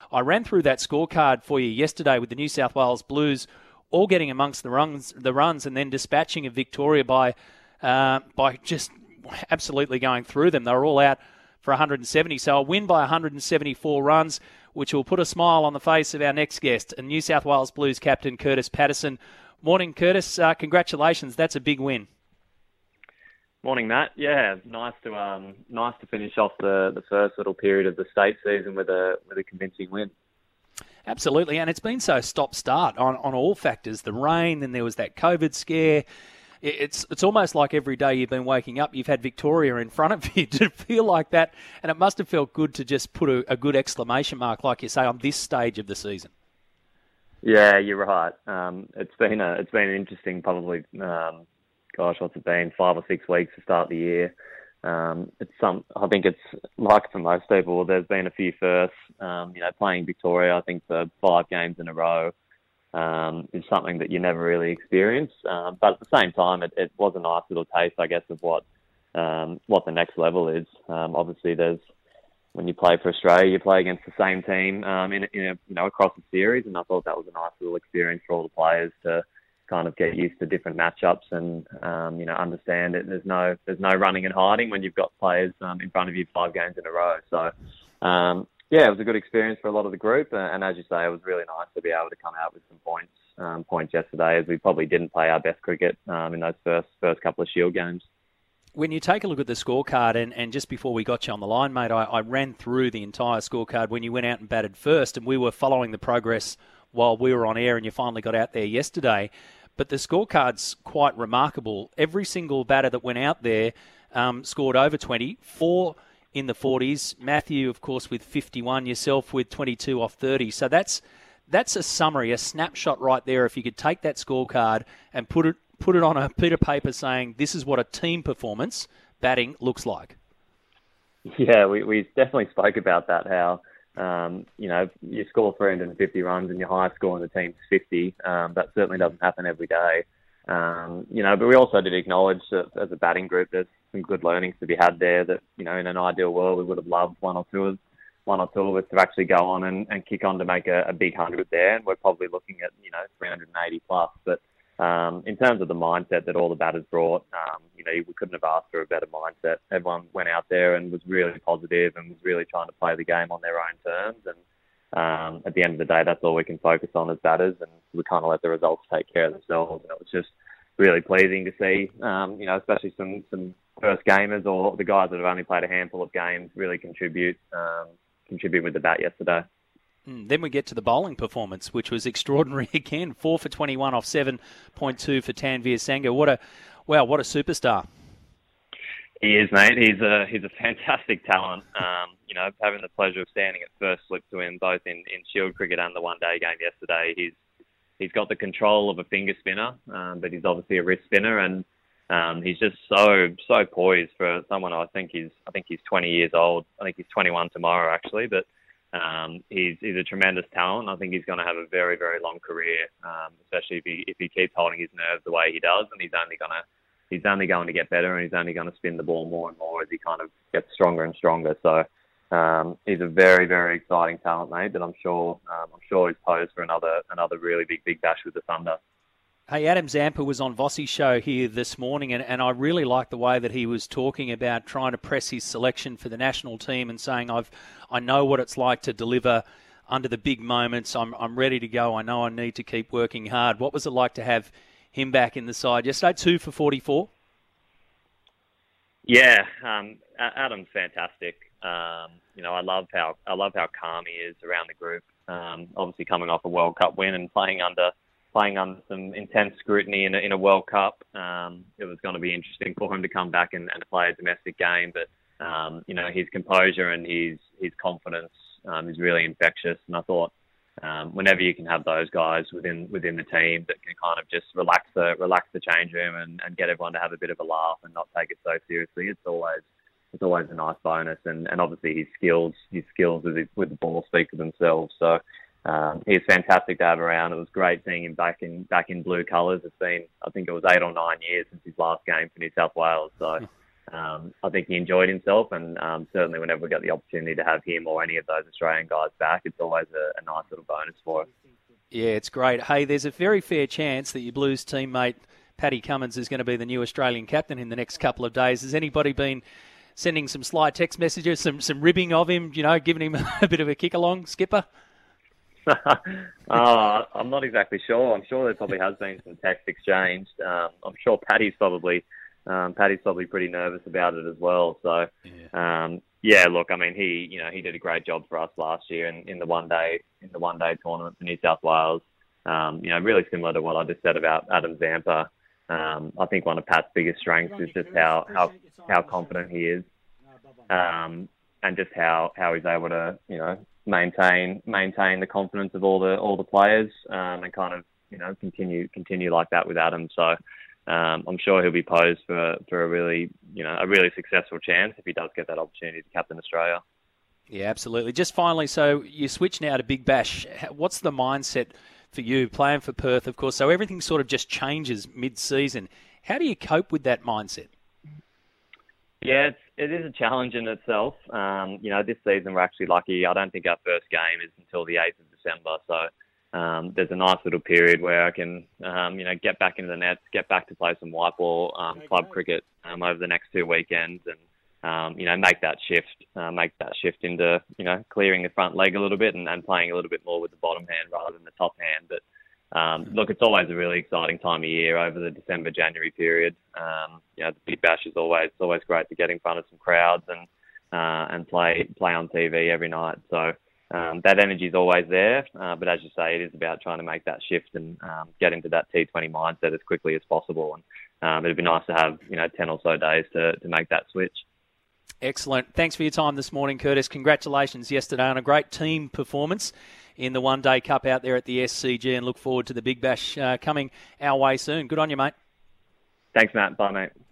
I ran through that scorecard for you yesterday with the New South Wales Blues all getting amongst the runs and then dispatching of Victoria by just absolutely going through them. They were all out for 170. So a win by 174 runs, which will put a smile on the face of our next guest, and New South Wales Blues captain Curtis Patterson. Morning, Curtis. Congratulations. That's a big win. Morning, Matt. Yeah, nice to finish off the first little period of the state season with a convincing win. Absolutely, and it's been so stop-start on all factors. The rain, then there was that COVID scare. It's almost like every day you've been waking up, you've had Victoria in front of you. To feel like that, and it must have felt good to just put a good exclamation mark, like you say, on this stage of the season. Yeah, you're right. It's been an interesting, probably, what's it been, 5 or 6 weeks to start the year. I think it's like for most people, there's been a few firsts. Playing Victoria, I think for 5 games in a row, is something that you never really experience. But at the same time, it was a nice little taste, I guess, of what the next level is. Obviously, when you play for Australia, you play against the same team across the series, and I thought that was a nice little experience for all the players to kind of get used to different matchups and understand that there's no running and hiding when you've got players in front of you 5 games in a row. So it was a good experience for a lot of the group, and as you say, it was really nice to be able to come out with some points yesterday, as we probably didn't play our best cricket in those first couple of Shield games. When you take a look at the scorecard, and just before we got you on the line, mate, I ran through the entire scorecard when you went out and batted first, and we were following the progress while we were on air, and you finally got out there yesterday. But the scorecard's quite remarkable. Every single batter that went out there scored over 20, 4 in the 40s. Matthew, of course, with 51, yourself with 22 off 30. So that's a summary, a snapshot right there. If you could take that scorecard and put it on a bit of paper saying this is what a team performance batting looks like. Yeah, we definitely spoke about that, how you score 350 runs and your highest score in the team's 50. That certainly doesn't happen every day. But we also did acknowledge that as a batting group, there's some good learnings to be had there that, in an ideal world, we would have loved one or two of us to actually go on and kick on to make a big 100 there. And we're probably looking at, 380 plus. But in terms of the mindset that all the batters brought, we couldn't have asked for a better mindset. Everyone went out there and was really positive and was really trying to play the game on their own terms. And at the end of the day, that's all we can focus on as batters, and we kind of let the results take care of themselves. And it was just really pleasing to see, especially some first gamers or the guys that have only played a handful of games really contribute with the bat yesterday. Then we get to the bowling performance, which was extraordinary again. 4 for 21 off 7.2 for Tanveer Sangha. What a superstar. He is, mate. He's a fantastic talent. Having the pleasure of standing at first slip to him, both in Shield cricket and the one-day game yesterday. He's got the control of a finger spinner, but he's obviously a wrist spinner, and he's just so poised for someone. I think he's 20 years old. I think he's 21 tomorrow, actually, but. He's a tremendous talent. I think he's going to have a very, very long career, especially if he keeps holding his nerve the way he does. And he's only going to get better, and he's only going to spin the ball more and more as he kind of gets stronger and stronger. So he's a very, very exciting talent, mate. But I'm sure he's posed for another really big bash with the Thunder. Hey, Adam Zampa was on Vossi's show here this morning, and I really liked the way that he was talking about trying to press his selection for the national team and saying, I know what it's like to deliver under the big moments. I'm ready to go. I know I need to keep working hard. What was it like to have him back in the side yesterday? 2 for 44? Yeah, Adam's fantastic. I love how calm he is around the group. Obviously coming off a World Cup win and playing under some intense scrutiny in a World Cup. It was going to be interesting for him to come back and play a domestic game, but his composure and his confidence is really infectious. And I thought whenever you can have those guys within the team that can kind of just relax the change room and get everyone to have a bit of a laugh and not take it so seriously, it's always a nice bonus. And obviously his skills with the ball speak for themselves. So. He's fantastic to have around. It was great seeing him back in blue colours. It's been, I think it was 8 or 9 years since his last game for New South Wales. So I think he enjoyed himself, and certainly whenever we get the opportunity to have him or any of those Australian guys back, it's always a nice little bonus for us. Yeah, it's great. Hey, there's a very fair chance that your Blues teammate Paddy Cummins is going to be the new Australian captain in the next couple of days. Has anybody been sending some sly text messages, some ribbing of him, giving him a bit of a kick along, Skipper? I'm not exactly sure. I'm sure there probably has been some text exchanged. I'm sure Paddy's probably pretty nervous about it as well. So, look, I mean, he did a great job for us last year in the one day tournament for New South Wales. Really similar to what I just said about Adam Zampa. I think one of Pat's biggest strengths is just how confident he is, and just how he's able to maintain the confidence of all the players, and kind of continue like that with Adam. So I'm sure he'll be posed for a really successful chance if he does get that opportunity to captain Australia. Yeah, absolutely. Just finally, so you switch now to Big Bash. What's the mindset for you playing for Perth, of course? So everything sort of just changes mid-season. How do you cope with that mindset? Yeah, it is a challenge in itself. This season we're actually lucky. I don't think our first game is until the 8th of December. So there's a nice little period where I can, get back into the nets, get back to play some white ball, club cricket over the next 2 weekends, and make that shift into clearing the front leg a little bit and playing a little bit more with the bottom hand rather than the top hand. But look, it's always a really exciting time of year over the December-January period. The Big Bash is always great to get in front of some crowds and play on TV every night. So that energy is always there. But as you say, it is about trying to make that shift and get into that T20 mindset as quickly as possible. And it'd be nice to have 10 or so days to make that switch. Excellent. Thanks for your time this morning, Curtis. Congratulations yesterday on a great team performance in the One Day Cup out there at the SCG, and look forward to the Big Bash coming our way soon. Good on you, mate. Thanks, Matt. Bye, mate.